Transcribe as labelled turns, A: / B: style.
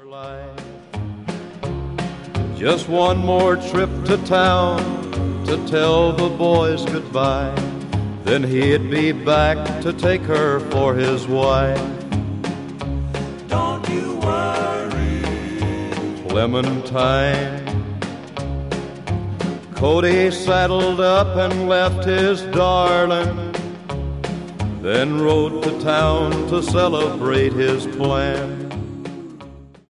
A: Just one more trip to town to tell the boys goodbye. Then he'd be back to take her for his wife.
B: Don't you worry,
A: Clementine. Cody saddled up and left his darling, then rode to town to celebrate his plan.